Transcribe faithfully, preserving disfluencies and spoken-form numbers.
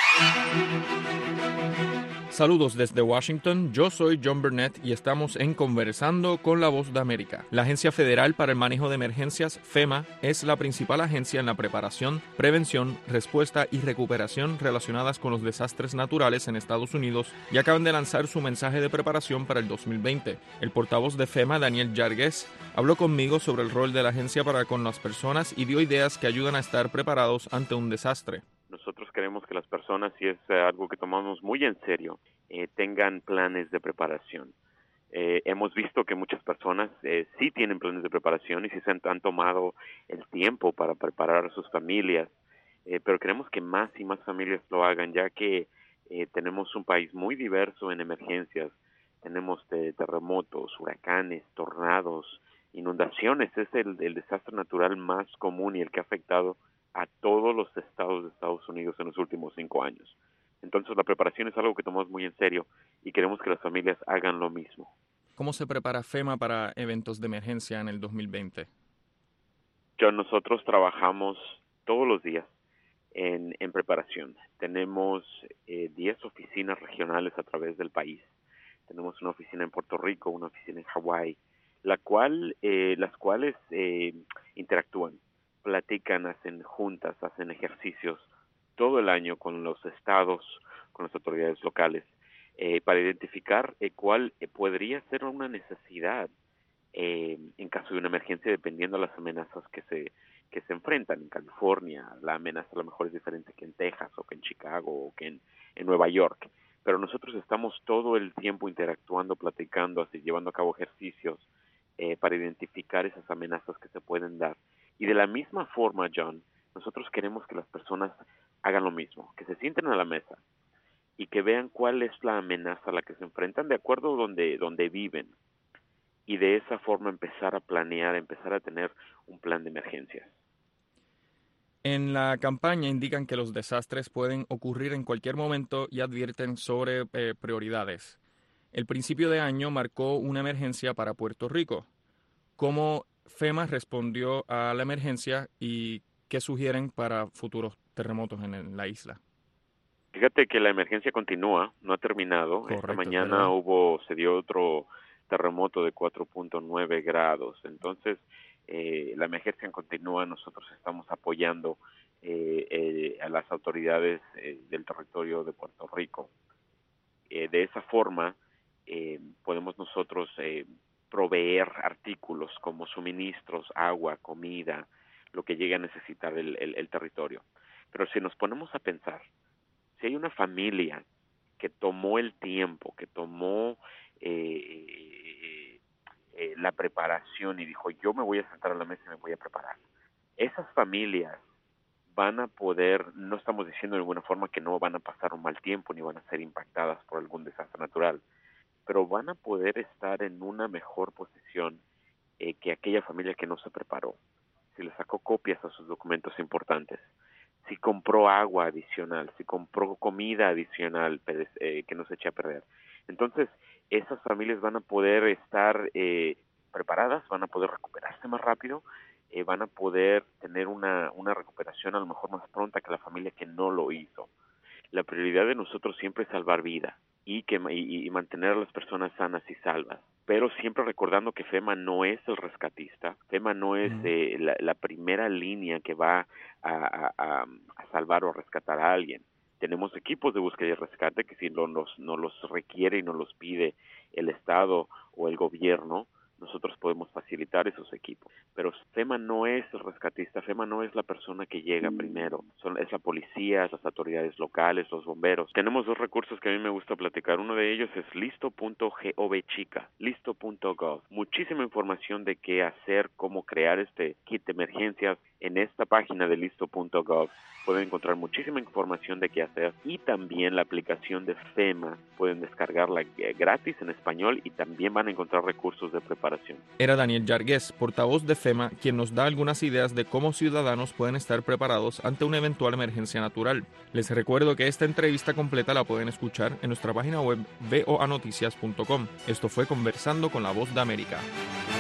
Saludos desde Washington, yo soy John Burnett y estamos en Conversando con la Voz de América. La Agencia Federal para el Manejo de Emergencias, FEMA, es la principal agencia en la preparación, prevención, respuesta y recuperación relacionadas con los desastres naturales en Estados Unidos y acaban de lanzar su mensaje de preparación para el dos mil veinte. El portavoz de FEMA, Daniel Yargués, habló conmigo sobre el rol de la agencia para con las personas y dio ideas que ayudan a estar preparados ante un desastre. Nosotros queremos que las personas, si es eh, algo que tomamos muy en serio, eh, tengan planes de preparación. Eh, hemos visto que muchas personas eh, sí tienen planes de preparación y sí se han, han tomado el tiempo para preparar a sus familias, eh, pero queremos que más y más familias lo hagan, ya que eh, tenemos un país muy diverso en emergencias. Tenemos de, terremotos, huracanes, tornados, inundaciones. Es el, el desastre natural más común y el que ha afectado a todos los estados de Estados Unidos en los últimos cinco años. Entonces la preparación es algo que tomamos muy en serio y queremos que las familias hagan lo mismo. ¿Cómo se prepara FEMA para eventos de emergencia en el dos mil veinte? Yo, nosotros trabajamos todos los días en, en preparación. Tenemos eh, diez oficinas regionales a través del país. Tenemos una oficina en Puerto Rico, una oficina en Hawái, la cual, eh, las cuales eh, interactúan, platican, hacen juntas, hacen ejercicios todo el año con los estados, con las autoridades locales, eh, para identificar eh, cuál eh, podría ser una necesidad eh, en caso de una emergencia, dependiendo de las amenazas que se que se enfrentan. En California, la amenaza a lo mejor es diferente que en Texas, o que en Chicago, o que en, en Nueva York. Pero nosotros estamos todo el tiempo interactuando, platicando, así, llevando a cabo ejercicios eh, para identificar esas amenazas que se pueden dar. Y de la misma forma, John, nosotros queremos que las personas hagan lo mismo, que se sienten a la mesa y que vean cuál es la amenaza a la que se enfrentan de acuerdo a donde, donde viven. Y de esa forma empezar a planear, empezar a tener un plan de emergencias. En la campaña indican que los desastres pueden ocurrir en cualquier momento y advierten sobre eh, prioridades. El principio de año marcó una emergencia para Puerto Rico. ¿Cómo FEMA respondió a la emergencia y qué sugieren para futuros terremotos en, en la isla? Fíjate que la emergencia continúa, no ha terminado. Correcto, Esta mañana hubo, se dio otro terremoto de cuatro punto nueve grados. Entonces, eh, la emergencia continúa. Nosotros estamos apoyando eh, eh, a las autoridades eh, del territorio de Puerto Rico. Eh, de esa forma, eh, podemos nosotros eh, proveer artículos como suministros, agua, comida, lo que llegue a necesitar el, el, el territorio. Pero si nos ponemos a pensar, si hay una familia que tomó el tiempo, que tomó eh, eh, la preparación y dijo, yo me voy a sentar a la mesa y me voy a preparar, esas familias van a poder, no estamos diciendo de ninguna forma que no van a pasar un mal tiempo ni van a ser impactadas por algún desastre natural, pero van a poder estar en una mejor posición eh, que aquella familia que no se preparó, si le sacó copias a sus documentos importantes, si compró agua adicional, si compró comida adicional eh, que no se eche a perder. Entonces, esas familias van a poder estar eh, preparadas, van a poder recuperarse más rápido, eh, van a poder tener una, una recuperación a lo mejor más pronta que la familia que no lo hizo. La prioridad de nosotros siempre es salvar vida y, que, y, y mantener a las personas sanas y salvas, pero siempre recordando que FEMA no es el rescatista, FEMA no es eh, la, la primera línea que va a, a, a salvar o a rescatar a alguien. Tenemos equipos de búsqueda y rescate que si no nos, no los requiere y nos los pide el Estado o el gobierno, nosotros podemos facilitar esos equipos. Pero FEMA no es el rescatista, FEMA no es la persona que llega primero, son, es la policía, es las autoridades locales, los bomberos. Tenemos dos recursos que a mí me gusta platicar. Uno de ellos es listo punto gov chica, listo punto gov. Muchísima información de qué hacer, cómo crear este kit de emergencias en esta página de listo punto gov. Pueden encontrar muchísima información de qué hacer y también la aplicación de FEMA. Pueden descargarla gratis en español y también van a encontrar recursos de preparación. Era Daniel Yargués, portavoz de FEMA, quien nos da algunas ideas de cómo ciudadanos pueden estar preparados ante una eventual emergencia natural. Les recuerdo que esta entrevista completa la pueden escuchar en nuestra página web v o a noticias punto com. Esto fue Conversando con la Voz de América.